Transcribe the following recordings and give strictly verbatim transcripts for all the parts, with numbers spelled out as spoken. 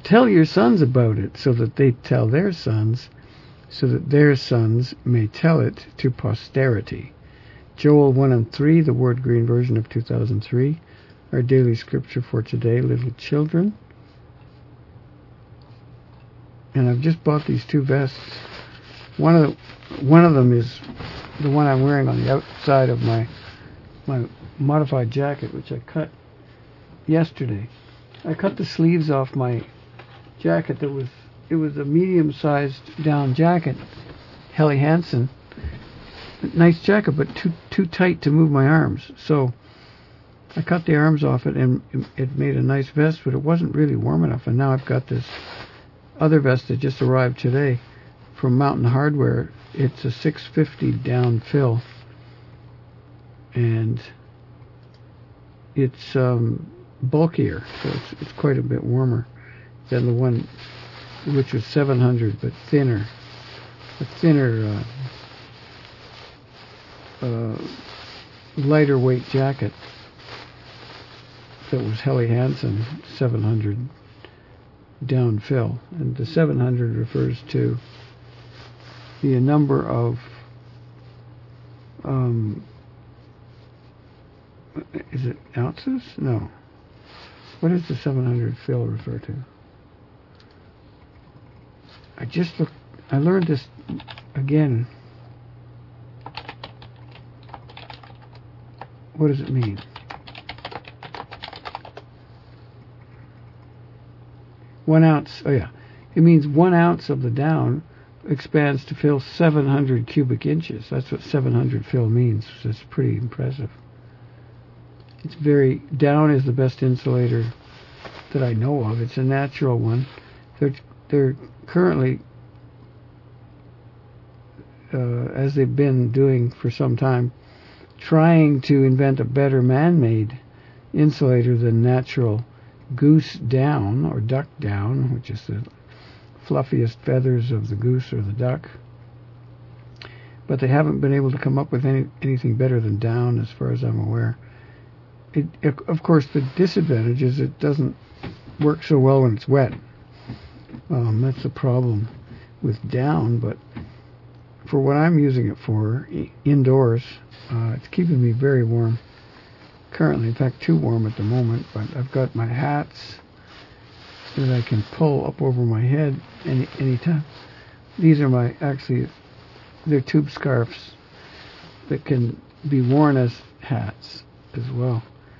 Tell your sons about it, so that they tell their sons, so that their sons may tell it to posterity. Joel one and three, the Word Green version of two thousand three. Our daily scripture for today, little children. And I've just bought these two vests. One of the, one of them is the one I'm wearing on the outside of my my modified jacket, which I cut yesterday. I cut the sleeves off my jacket. That was it was a medium-sized down jacket, Helly Hansen. Nice jacket, but too too tight to move my arms. So I cut the arms off it, and it made a nice vest, but it wasn't really warm enough. And now I've got this other vest that just arrived today from Mountain Hardwear. It's a six fifty down fill, and it's um, bulkier, so it's, it's quite a bit warmer than the one which was seven hundred, but thinner, a thinner, uh, uh, lighter weight jacket that was Helly Hansen seven hundred down fill. And the seven hundred refers to the number of um, is it ounces? No. What does the seven hundred fill refer to? I just looked, I learned this again. What does it mean? One ounce, oh yeah. It means one ounce of the down expands to fill seven hundred cubic inches. That's what seven hundred fill means. So it's pretty impressive. It's very, down is the best insulator that I know of. It's a natural one. They're, they're currently, uh, as they've been doing for some time, trying to invent a better man-made insulator than natural goose down or duck down, which is the fluffiest feathers of the goose or the duck. But they haven't been able to come up with any, anything better than down, as far as I'm aware. It, it, of course, the disadvantage is it doesn't work so well when it's wet. Um, that's the problem with down, but for what I'm using it for, I- indoors, uh, it's keeping me very warm currently. In fact, too warm at the moment, but I've got my hats that I can pull up over my head any anytime. These are my, actually, they're tube scarves that can be worn as hats as well.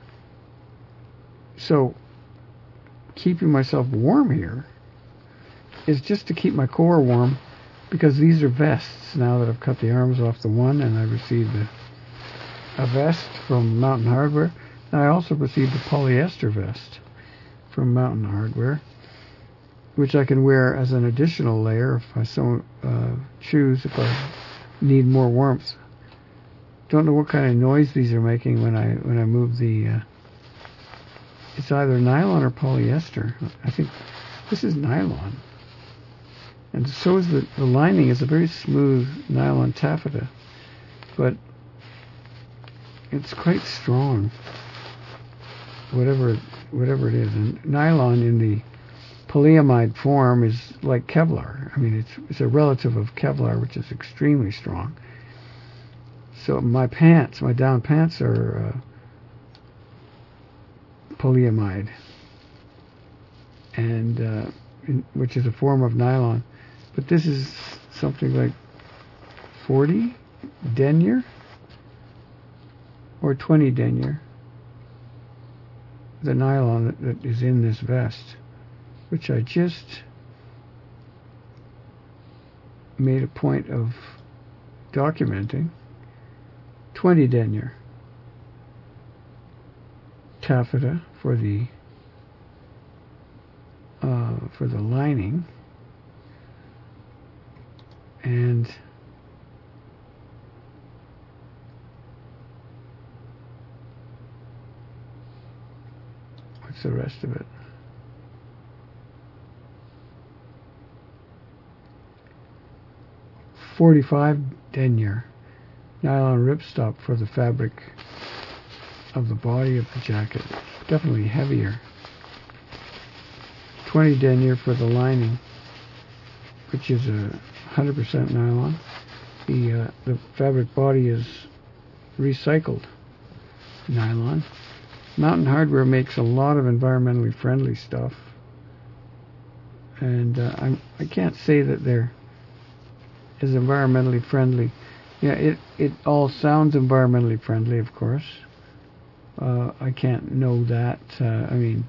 So, keeping myself warm here is just to keep my core warm, because these are vests now that I've cut the arms off the one, and I received a, a vest from Mountain Hardwear. And I also received a polyester vest from Mountain Hardwear, which I can wear as an additional layer if I so uh, choose, if I need more warmth. Don't know what kind of noise these are making when I when I move the. Uh, it's either nylon or polyester. I think this is nylon, and so is the the lining is a very smooth nylon taffeta, but it's quite strong. Whatever whatever it is, and nylon in the polyamide form is like Kevlar. I mean, it's it's a relative of Kevlar, which is extremely strong. So my pants, my down pants are uh, polyamide, and uh, in, which is a form of nylon. But this is something like forty denier or twenty denier. The nylon that, that is in this vest, which I just made a point of documenting. twenty denier taffeta for the uh, for the lining, and what's the rest of it? forty-five denier nylon ripstop for the fabric of the body of the jacket. Definitely heavier. twenty denier for the lining, which is a one hundred percent nylon. The uh, the fabric body is recycled nylon. Mountain Hardwear makes a lot of environmentally friendly stuff, and uh, I'm, I can't say that they're as environmentally friendly. Yeah, it it all sounds environmentally friendly, of course. Uh, I can't know that. Uh, I mean,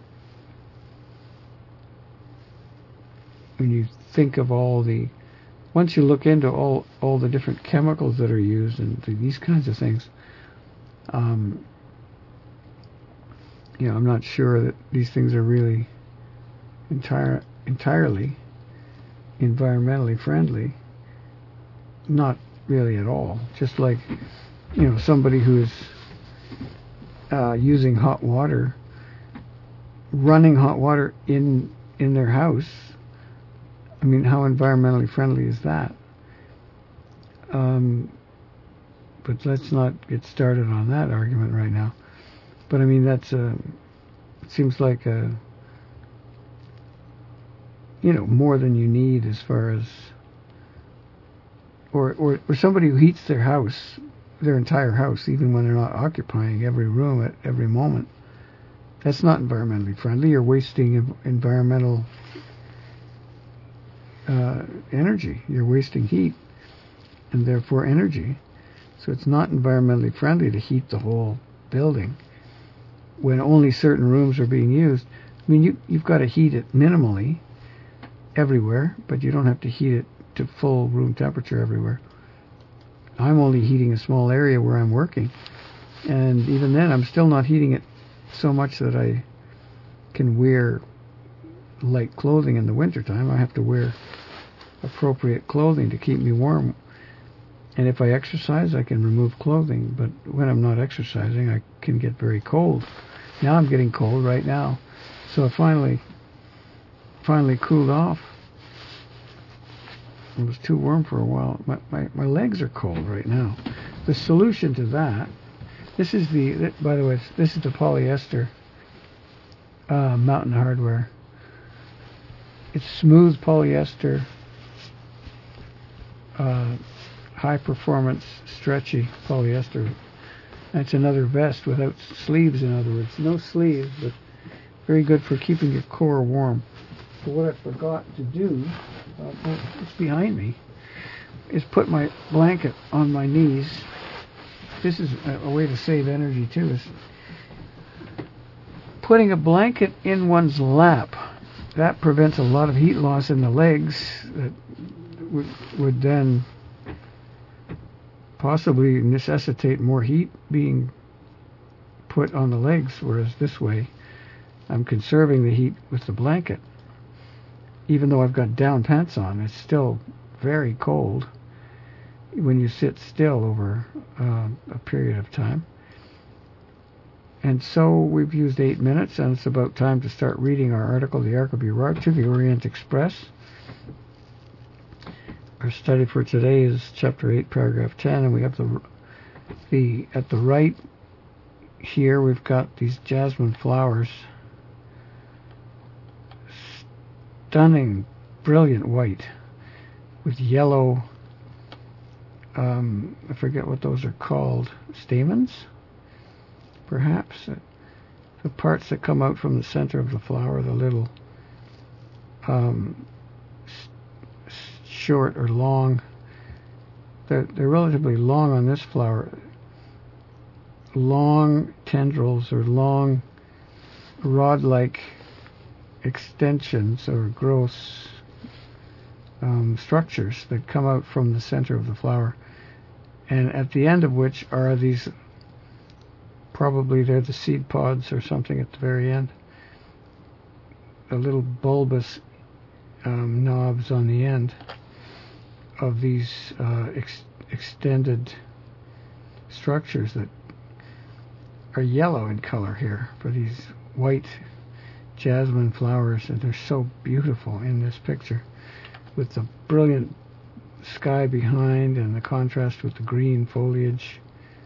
when you think of all the, once you look into all all the different chemicals that are used and these kinds of things, um, you know, I'm not sure that these things are really entire entirely environmentally friendly. Not really at all. Just like, you know, somebody who's uh, using hot water, running hot water in in their house. I mean, how environmentally friendly is that? Um, but let's not get started on that argument right now. But I mean, that's a, it seems like a, you know, more than you need as far as, or, or, or somebody who heats their house, their entire house, even when they're not occupying every room at every moment. That's not environmentally friendly. You're wasting ev- environmental uh, energy. You're wasting heat and therefore energy. So it's not environmentally friendly to heat the whole building when only certain rooms are being used. I mean, you, you've got to heat it minimally everywhere, but you don't have to heat it to full room temperature everywhere. I'm only heating a small area where I'm working, and even then I'm still not heating it so much that I can wear light clothing in the wintertime. I have to wear appropriate clothing to keep me warm. And if I exercise, I can remove clothing, but when I'm not exercising, I can get very cold. Now I'm getting cold right now. So I finally, finally cooled off. It was too warm for a while. My, my, my legs are cold right now. The solution to that, this is the, by the way, this is the polyester uh, Mountain Hardwear. It's smooth polyester, uh, high performance, stretchy polyester. That's another vest without sleeves, in other words. No sleeves, but very good for keeping your core warm. But what I forgot to do, uh, it's behind me, is put my blanket on my knees. This is a, a way to save energy too, is putting a blanket in one's lap. That prevents a lot of heat loss in the legs that would, would then possibly necessitate more heat being put on the legs, whereas this way I'm conserving the heat with the blanket. Even though I've got down pants on, it's still very cold when you sit still over uh, a period of time. And so we've used eight minutes, and it's about time to start reading our article, The Ark of Urartu to the Orient Express. Our study for today is chapter eight, paragraph ten, and we have the the at the right here we've got these jasmine flowers, stunning, brilliant white with yellow. Um, I forget what those are called. Stamens, perhaps. The parts that come out from the center of the flower, the little um, short or long. They're, they're relatively long on this flower. Long tendrils or long rod-like extensions or gross um, structures that come out from the center of the flower, and at the end of which are these, probably they're the seed pods or something at the very end, the little bulbous um, knobs on the end of these uh, ex- extended structures that are yellow in color here for these white jasmine flowers, and they're so beautiful in this picture with the brilliant sky behind and the contrast with the green foliage.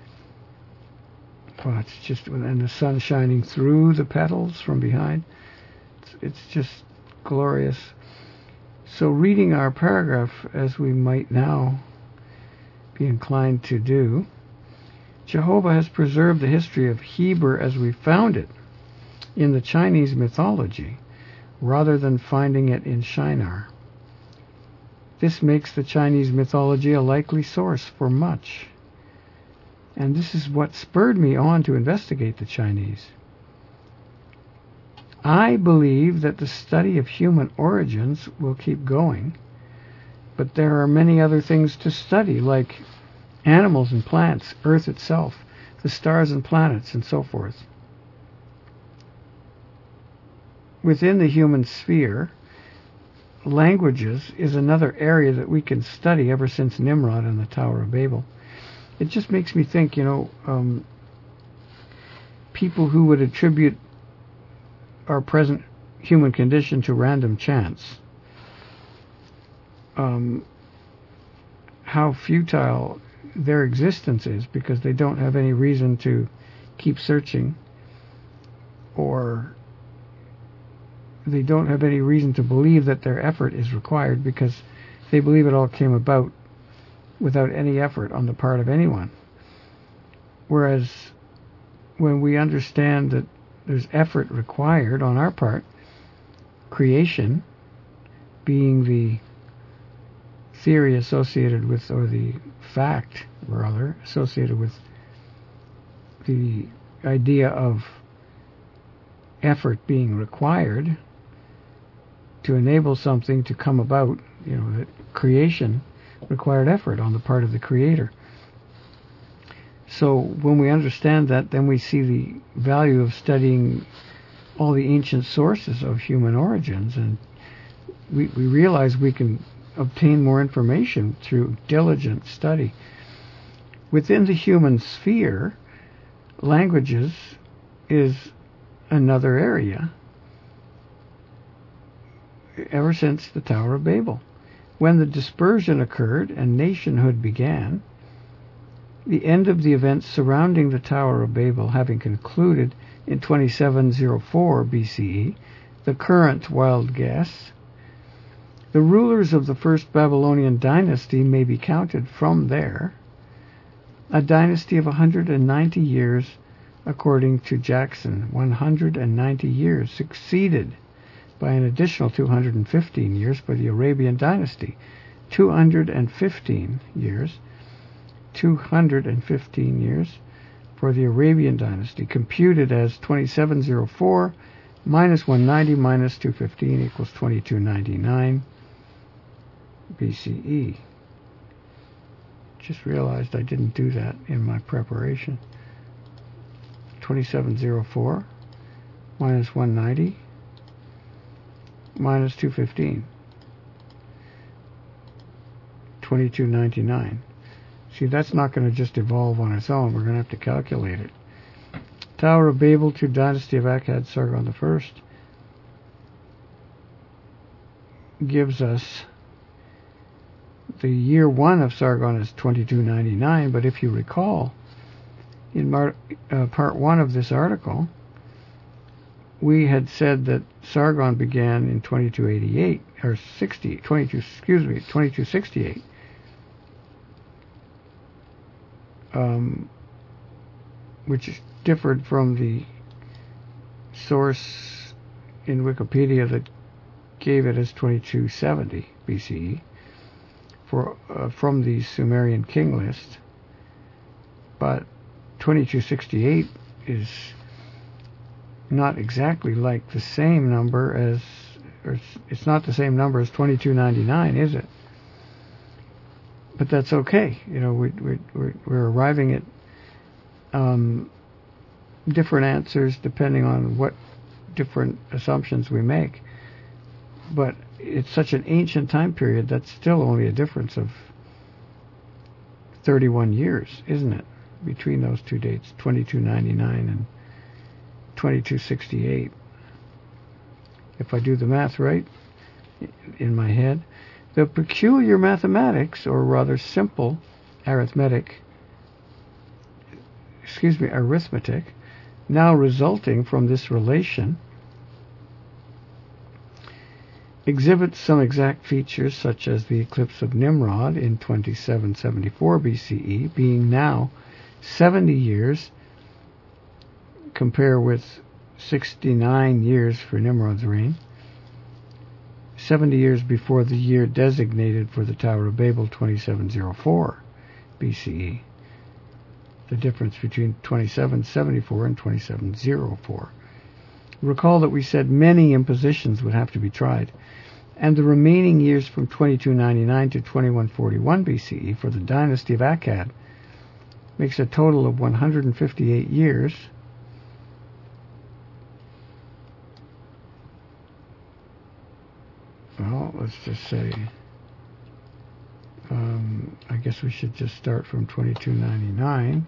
Well, it's just, and the sun shining through the petals from behind. It's, it's just glorious. So reading our paragraph, as we might now be inclined to do, Jehovah has preserved the history of Heber as we found it in the Chinese mythology, rather than finding it in Shinar. This makes the Chinese mythology a likely source for much. And this is what spurred me on to investigate the Chinese. I believe that the study of human origins will keep going, but there are many other things to study, like animals and plants, Earth itself, the stars and planets, and so forth. Within the human sphere, languages is another area that we can study ever since Nimrod and the Tower of Babel. It just makes me think, you know, um, people who would attribute our present human condition to random chance, um, how futile their existence is, because they don't have any reason to keep searching, or they don't have any reason to believe that their effort is required, because they believe it all came about without any effort on the part of anyone. Whereas when we understand that there's effort required on our part, creation being the theory associated with, or the fact, rather, associated with the idea of effort being required to enable something to come about, you know, that creation required effort on the part of the Creator. So when we understand that, then we see the value of studying all the ancient sources of human origins, and we, we realize we can obtain more information through diligent study. Within the human sphere, languages is another area ever since the Tower of Babel. When the dispersion occurred and nationhood began, the end of the events surrounding the Tower of Babel having concluded in twenty-seven oh four B C E, the current wild guess, the rulers of the first Babylonian dynasty may be counted from there, a dynasty of one hundred ninety years, according to Jackson. one hundred ninety years, succeeded by an additional two hundred fifteen years by the Arabian dynasty. two hundred fifteen years, two hundred fifteen years for the Arabian dynasty, computed as twenty-seven oh four minus one hundred ninety minus two hundred fifteen equals twenty-two ninety-nine B C E. Just realized I didn't do that in my preparation. twenty-seven oh four minus one hundred ninety minus two hundred fifteen. twenty-two ninety-nine. See, that's not going to just evolve on its own. We're going to have to calculate it. Tower of Babel to Dynasty of Akkad, Sargon the First, gives us the year one of Sargon is twenty-two ninety-nine, but if you recall, in mar- uh, part one of this article, we had said that Sargon began in twenty-two eighty-eight, or sixty, twenty-two, excuse me, twenty-two sixty-eight. Um, which differed from the source in Wikipedia that gave it as twenty-two seventy B C E for uh, from the Sumerian king list. But twenty-two sixty-eight is not exactly like the same number as, or it's, it's not the same number as twenty-two ninety-nine, is it? But that's okay. You know, we, we, we're, we're arriving at um, different answers depending on what different assumptions we make. But it's such an ancient time period that's still only a difference of thirty-one years, isn't it, between those two dates, twenty-two ninety-nine and twenty-two sixty-eight. If I do the math right in my head. The peculiar mathematics, or rather simple arithmetic, excuse me, arithmetic, now resulting from this relation exhibits some exact features such as the eclipse of Nimrod in twenty-seven seventy-four B C E, being now seventy years, compare with sixty-nine years for Nimrod's reign, seventy years before the year designated for the Tower of Babel, twenty-seven oh four B C E. The difference between twenty-seven seventy-four and twenty-seven oh four. Recall that we said many impositions would have to be tried, and the remaining years from twenty-two ninety-nine to twenty-one forty-one B C E for the dynasty of Akkad makes a total of one hundred fifty-eight years. Well, let's just say, um, I guess we should just start from twenty-two ninety-nine,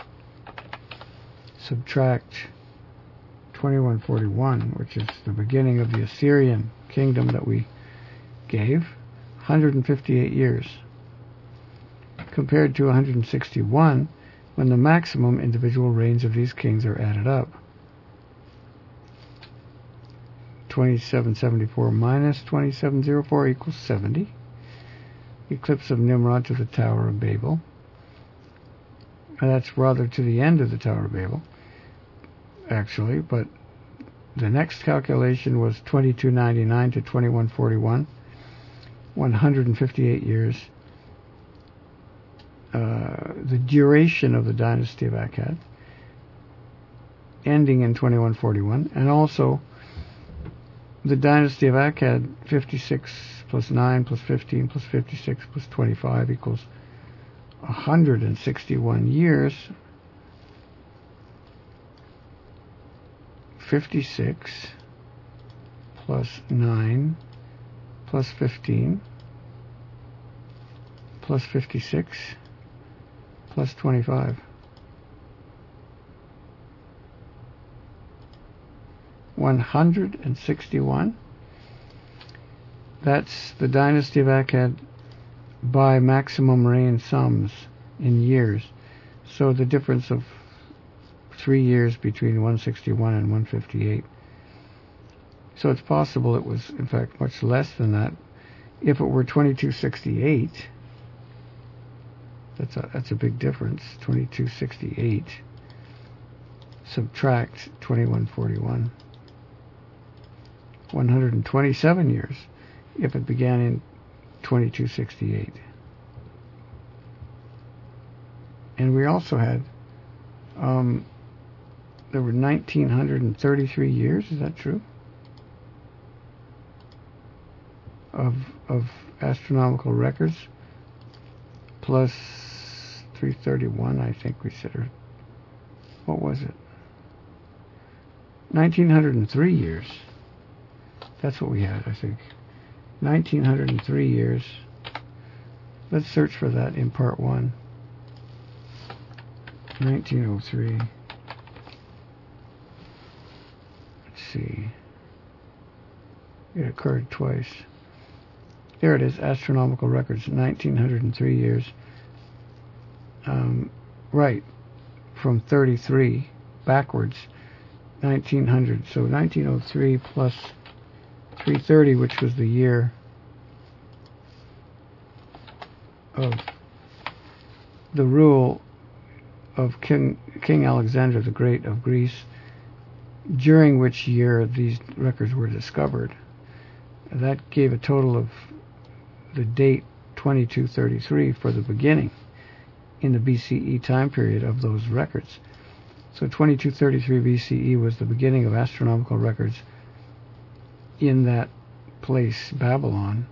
subtract twenty-one forty-one, which is the beginning of the Assyrian kingdom that we gave, one hundred fifty-eight years, compared to one hundred sixty-one when the maximum individual reigns of these kings are added up. twenty-seven seventy-four minus twenty-seven oh four equals seventy. Eclipse of Nimrod to the Tower of Babel. And that's rather to the end of the Tower of Babel, actually, but the next calculation was twenty-two ninety-nine to twenty-one forty-one, one hundred fifty-eight years. Uh, the duration of the dynasty of Akkad, ending in twenty-one forty-one, and also the dynasty of Akkad, fifty-six plus nine plus fifteen plus fifty-six plus twenty-five equals one hundred sixty-one years. fifty-six plus nine plus fifteen plus fifty-six plus twenty-five. one hundred sixty-one. That's the dynasty of Akkad by maximum reign sums in years. So the difference of three years between one sixty-one and one fifty-eight. So it's possible it was, in fact, much less than that. If it were twenty-two sixty-eight, that's a, that's a big difference. twenty-two sixty-eight, subtract twenty-one forty-one. one hundred twenty-seven years if it began in twenty-two sixty-eight. And we also had, um, there were one thousand nine hundred thirty-three years, is that true? Of, of astronomical records, plus three thirty-one, I think we said, or what was it? one thousand nine hundred three years. That's what we had, I think. one thousand nine hundred three years. Let's search for that in part one. nineteen oh three. Let's see. It occurred twice. There it is, astronomical records, one thousand nine hundred three years. Um, right, from thirty-three backwards, nineteen hundred. So nineteen oh three plus three thirty, which was the year of the rule of King, King Alexander the Great of Greece, during which year these records were discovered. That gave a total of the date twenty-two thirty-three for the beginning in the B C E time period of those records. So twenty-two thirty-three B C E was the beginning of astronomical records in that place, Babylon.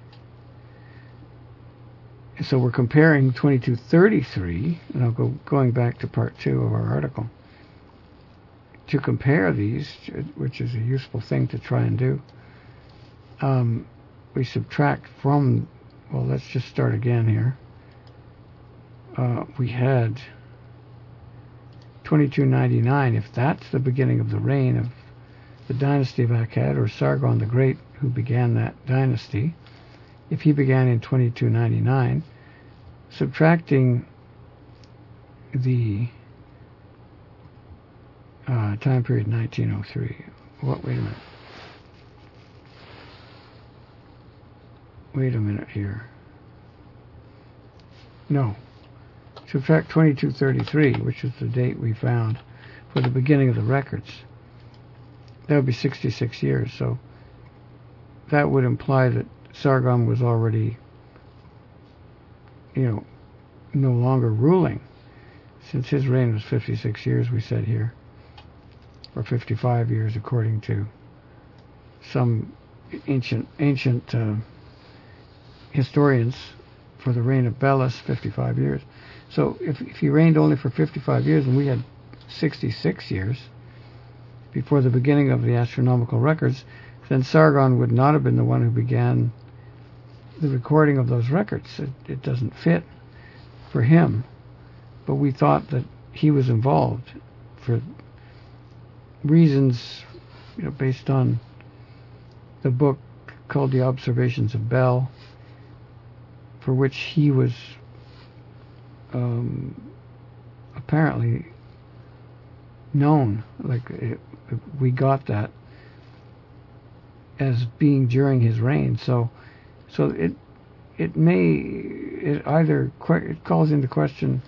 So we're comparing twenty-two thirty-three, and I'll go going back to part two of our article, to compare these, which is a useful thing to try and do. Um, we subtract from, well, let's just start again here. Uh, we had twenty-two ninety-nine, if that's the beginning of the reign of the dynasty of Akkad, or Sargon the Great, who began that dynasty, if he began in twenty-two ninety-nine, subtracting the uh, time period nineteen oh three. What? Wait a minute. wait a minute here. No. Subtract twenty-two thirty-three, which is the date we found for the beginning of the records. That would be sixty-six years. So that would imply that Sargon was already, you know, no longer ruling, since his reign was fifty-six years, we said here, or fifty-five years according to some ancient ancient uh, historians. For the reign of Belus, fifty-five years. So if, if he reigned only for fifty-five years and we had sixty-six years before the beginning of the astronomical records, then Sargon would not have been the one who began the recording of those records. It, it doesn't fit for him. But we thought that he was involved for reasons, you know, based on the book called The Observations of Bel, for which he was um, apparently known. Like it, we got that as being during his reign. So, so it it may it either it calls into question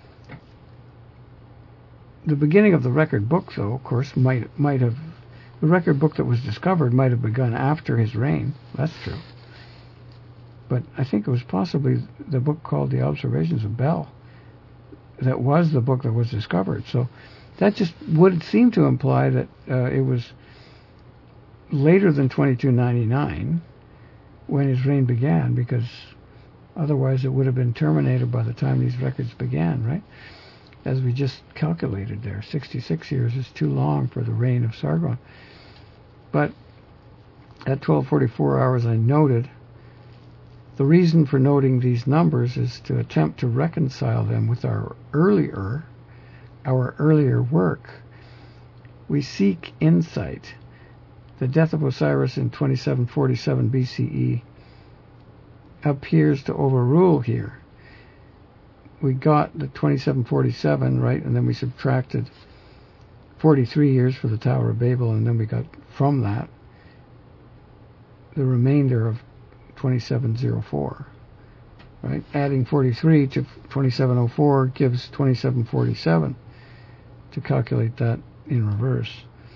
the beginning of the record book. Though, of course, might might have the record book that was discovered might have begun after his reign. That's true. But I think it was possibly the book called The Observations of Bel that was the book that was discovered. So that just would seem to imply that uh, it was later than twenty-two ninety-nine when his reign began, because otherwise it would have been terminated by the time these records began, right? As we just calculated there, sixty-six years is too long for the reign of Sargon. But at twelve forty-four hours, I noted. The reason for noting these numbers is to attempt to reconcile them with our earlier, our earlier work. We seek insight. The death of Osiris in twenty-seven forty-seven B C E appears to overrule here. We got the twenty-seven forty-seven, right, and then we subtracted forty-three years for the Tower of Babel, and then we got from that the remainder of twenty-seven oh four, right? Adding forty-three to twenty-seven oh four gives twenty-seven forty-seven to calculate that in reverse.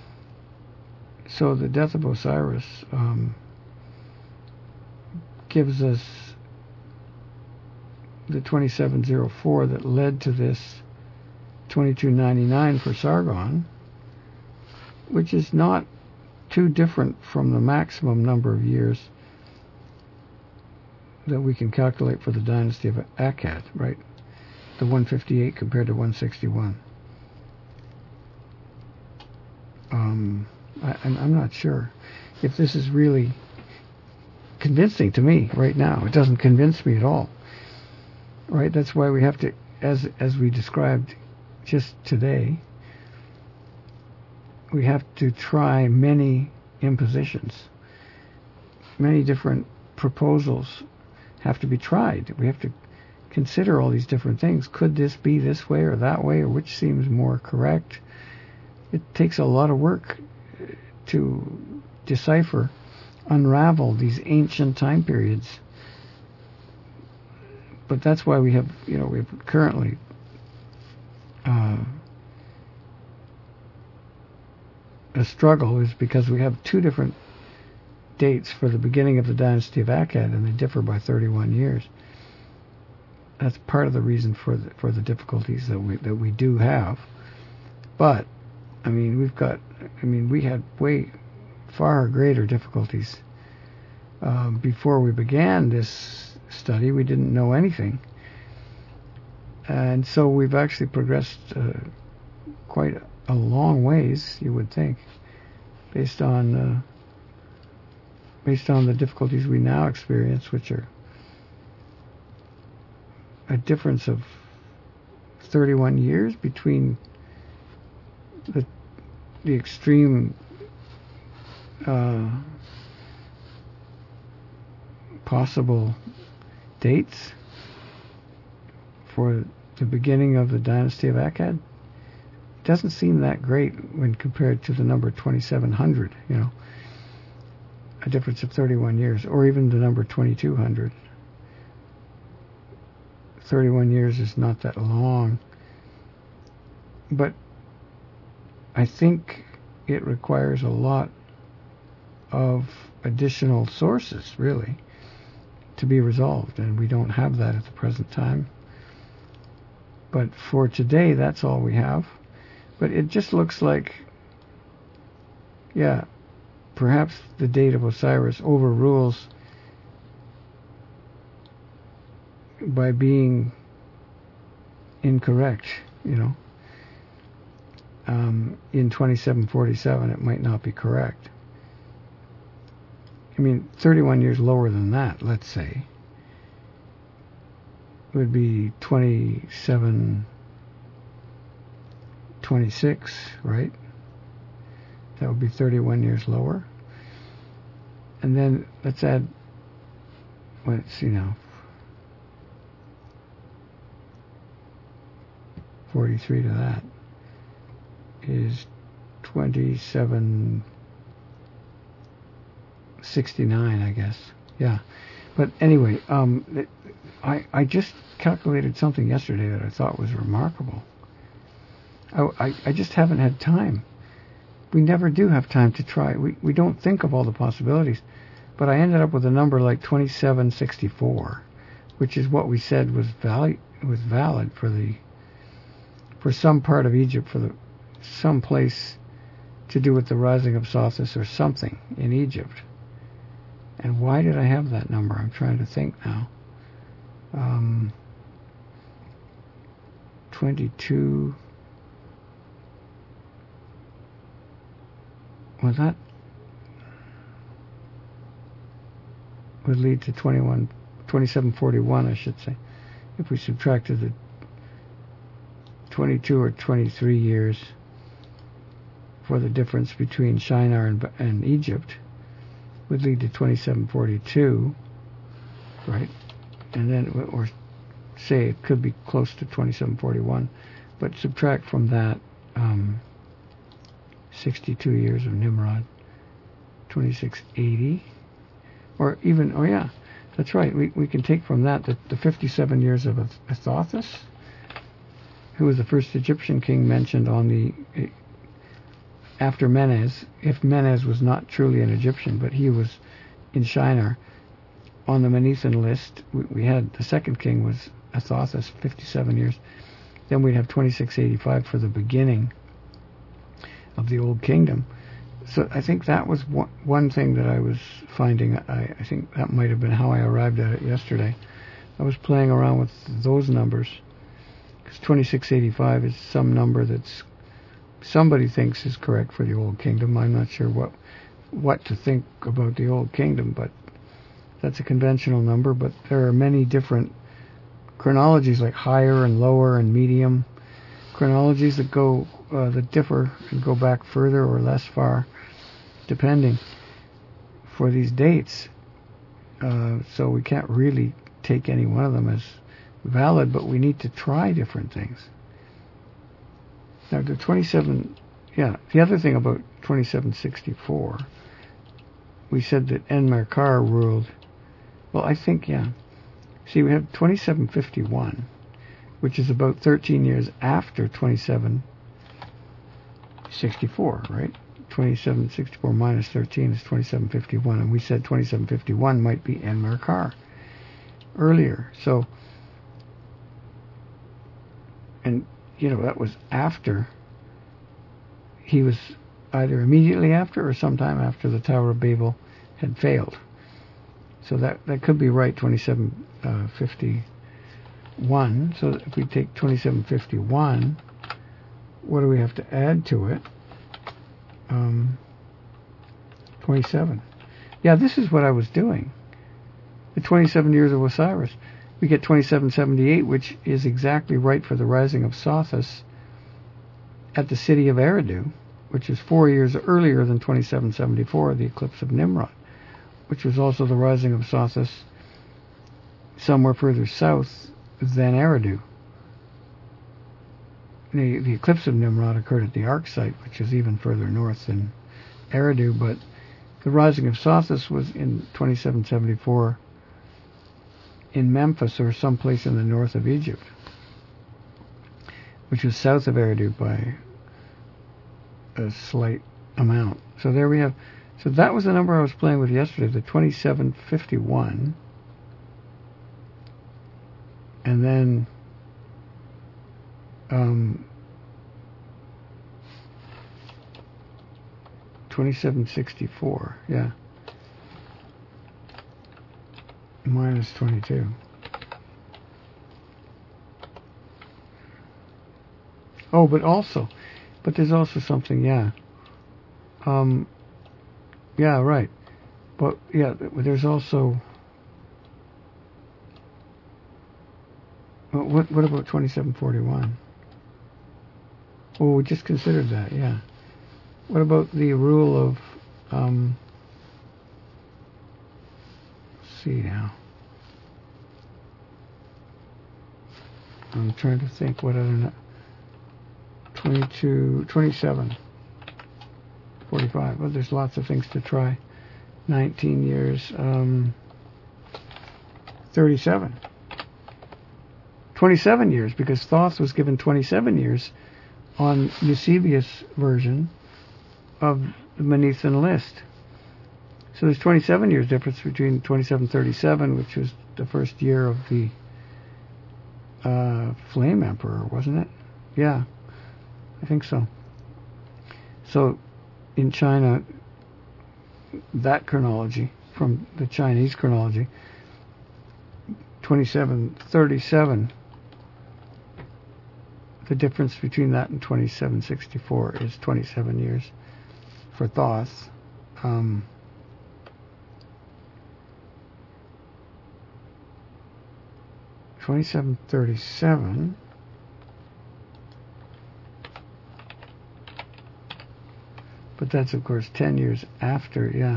So the death of Osiris um, gives us the twenty-seven oh four that led to this twenty-two ninety-nine for Sargon, which is not too different from the maximum number of years that we can calculate for the dynasty of Akkad, right? The one fifty-eight compared to one sixty-one. Um, I, I'm not sure if this is really convincing to me right now. It doesn't convince me at all, right? That's why we have to, as as we described just today, we have to try many impositions, many different proposals have to be tried. We have to consider all these different things. Could this be this way or that way, or which seems more correct? It takes a lot of work to decipher, unravel these ancient time periods. But that's why we have, you know, we have currently uh, a struggle, is because we have two different dates for the beginning of the dynasty of Akkad, and they differ by thirty-one years. That's part of the reason for the, for the difficulties that we that we do have. But I mean, we've got. I mean, we had way far greater difficulties um, before we began this study. We didn't know anything, and so we've actually progressed uh, quite a long ways, you would think, based on. Uh, based on the difficulties we now experience, which are a difference of thirty-one years between the the extreme uh, possible dates for the beginning of the dynasty of Akkad. It doesn't seem that great when compared to the number twenty-seven hundred, you know. a difference of thirty-one years, or even the number twenty-two hundred. thirty-one years is not that long. But I think it requires a lot of additional sources, really, to be resolved, and we don't have that at the present time. But for today, that's all we have. But it just looks like, yeah, perhaps the date of Osiris overrules by being incorrect, you know. Um, in twenty-seven forty-seven, it might not be correct. I mean, thirty-one years lower than that, let's say, would be twenty-seven twenty-six, right? That would be thirty-one years lower. And then let's add, let's see now, forty-three to that is twenty-seven sixty-nine, I guess. Yeah. But anyway, um, I, I just calculated something yesterday that I thought was remarkable. I, I, I just haven't had time. We never do have time to try. We, we don't think of all the possibilities. But I ended up with a number like twenty-seven sixty-four, which is what we said was valid, was valid for the for some part of Egypt, for the some place to do with the rising of Sothis or something in Egypt. And why did I have that number? I'm trying to think now. Um, twenty-two. Well, that would lead to twenty-one, twenty-seven forty-one, I should say, if we subtracted the twenty-two or twenty-three years for the difference between Shinar and, and Egypt, would lead to twenty-seven forty-two, right? And then, or say it could be close to twenty-seven forty-one, but subtract from that um, sixty-two years of Nimrod, twenty-six eighty, or even, oh yeah, that's right, we, we can take from that the, the fifty-seven years of Athothus, who was the first Egyptian king mentioned on the, after Menes, if Menes was not truly an Egyptian, but he was in Shinar. On the Manethan list, we, we had, the second king was Athothus, fifty-seven years. Then we'd have twenty-six eighty-five for the beginning of the Old Kingdom. So I think that was one, one thing that I was finding. I, I think that might have been how I arrived at it yesterday. I was playing around with those numbers, because twenty-six eighty-five is some number that's somebody thinks is correct for the Old Kingdom. I'm not sure what what to think about the Old Kingdom, but that's a conventional number. But there are many different chronologies, like higher and lower and medium chronologies that go uh, that differ and go back further or less far, depending, for these dates. Uh, so we can't really take any one of them as valid, but we need to try different things. Now the twenty-seven, yeah, the other thing about twenty-seven sixty-four, we said that Enmerkar ruled. Well, I think, yeah. See, we have twenty-seven fifty-one, which is about thirteen years after twenty-seven sixty-four, right? twenty-seven sixty-four minus thirteen is twenty-seven fifty-one, and we said twenty-seven fifty-one might be Enmerkar earlier. So, and, you know, that was after, he was either immediately after or sometime after the Tower of Babel had failed. So that, that could be right, twenty-seven fifty-one. So if we take twenty-seven fifty-one, what do we have to add to it? Um, twenty-seven. Yeah, this is what I was doing. The twenty-seven years of Osiris. We get twenty-seven seventy-eight, which is exactly right for the rising of Sothis at the city of Eridu, which is four years earlier than twenty-seven seventy-four, the eclipse of Nimrod, which was also the rising of Sothis somewhere further south than Eridu. The, the eclipse of Nimrod occurred at the Ark site, which is even further north than Eridu, but the rising of Sothis was in twenty-seven seventy-four in Memphis or someplace in the north of Egypt, which was south of Eridu by a slight amount. So there we have. So that was the number I was playing with yesterday, the twenty-seven fifty-one. And then um, twenty-seven sixty-four, yeah. Minus twenty-two. Oh, but also, but there's also something, yeah. Um, yeah, right. But, yeah, there's also, what, what about twenty-seven forty-one? Oh, we just considered that, yeah. What about the rule of, um, let's see now. I'm trying to think what other, twenty-two, twenty-seven forty-five. Well, there's lots of things to try. nineteen years, um, thirty-seven. twenty-seven years, because Thoth was given twenty-seven years on Eusebius' version of the Manethan list. So there's twenty-seven years difference between twenty-seven thirty-seven, which was the first year of the uh, Flame Emperor, wasn't it? Yeah, I think so. So in China, that chronology, from the Chinese chronology, twenty-seven thirty-seven, the difference between that and twenty-seven sixty-four is twenty-seven years for Thoth. Um, twenty-seven thirty-seven, but that's of course ten years after, yeah.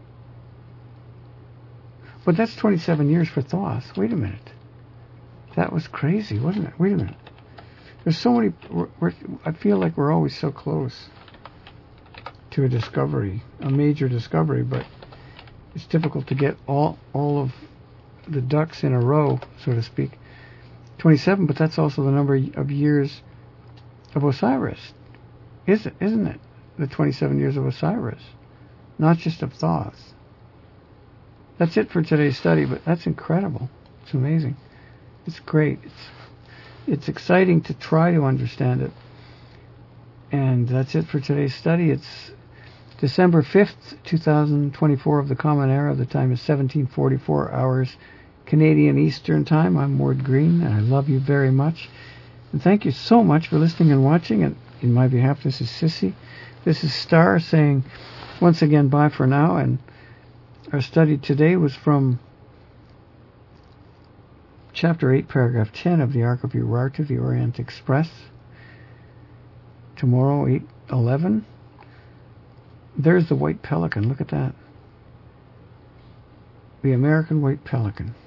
But that's twenty-seven years for Thoth. Wait a minute. That was crazy, wasn't it? Wait a minute. There's so many, we're, we're, I feel like we're always so close to a discovery, a major discovery, but it's difficult to get all all of the ducks in a row, so to speak. twenty-seven, but that's also the number of years of Osiris, is it, isn't it? The twenty-seven years of Osiris, not just of Thoth. That's it for today's study, but that's incredible. It's amazing. It's great. It's it's exciting to try to understand it. And that's it for today's study. It's December fifth, twenty twenty-four of the Common Era. The time is seventeen forty-four hours Canadian Eastern Time. I'm Ward Green, and I love you very much. And thank you so much for listening and watching. And in my behalf, this is Sissy. This is Star saying once again bye for now. And our study today was from Chapter eight, Paragraph ten of the Ark of Urartu, the Orient Express. Tomorrow, eight eleven. There's the white pelican. Look at that. The American white pelican.